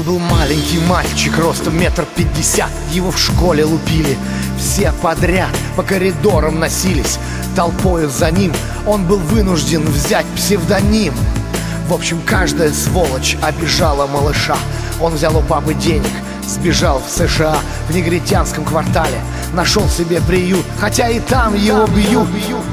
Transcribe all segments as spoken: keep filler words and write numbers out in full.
Жил-был маленький мальчик, ростом метр пятьдесят. Его в школе лупили все подряд, по коридорам носились толпою за ним. Он был вынужден взять псевдоним. В общем, каждая сволочь обижала малыша. Он взял у папы денег, сбежал в США. В негритянском квартале нашел себе приют, хотя и там его бьют.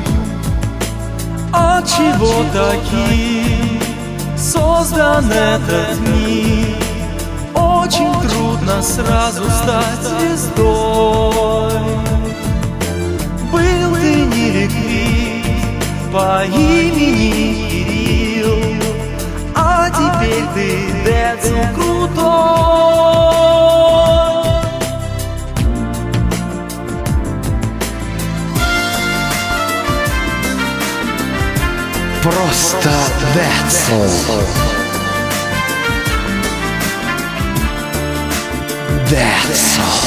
От чего таким создан этот мир? Очень трудно сразу стать звездой. Был ты не ликвид по имени Кирилл, а теперь ты Децл крутой. Просто Децл. Децл.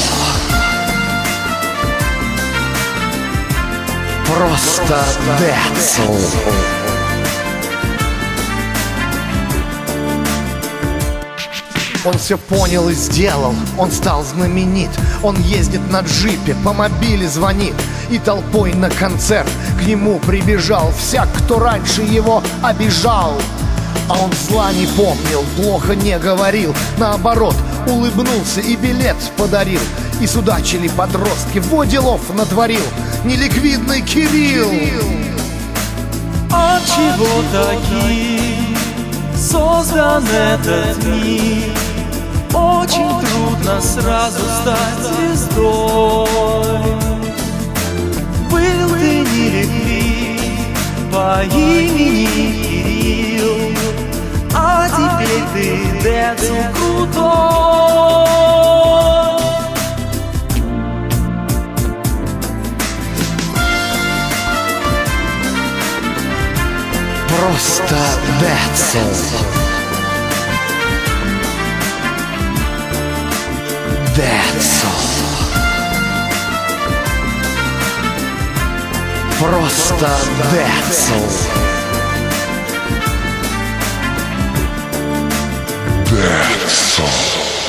Просто Децл. Он все понял и сделал, он стал знаменит. Он ездит на джипе, по мобиле звонит, и толпой на концерт к нему прибежал всяк, кто раньше его обижал. А он зла не помнил, плохо не говорил, наоборот, улыбнулся и билет подарил. И судачили подростки, во делов натворил неликвидный Кирилл. От чего таким создан этот мир? Очень трудно сразу стать звездой. Был ты не ликвид по имени Кирилл, а теперь ты Децл крутой. Просто Децл. Децл. Просто Децл. Децл.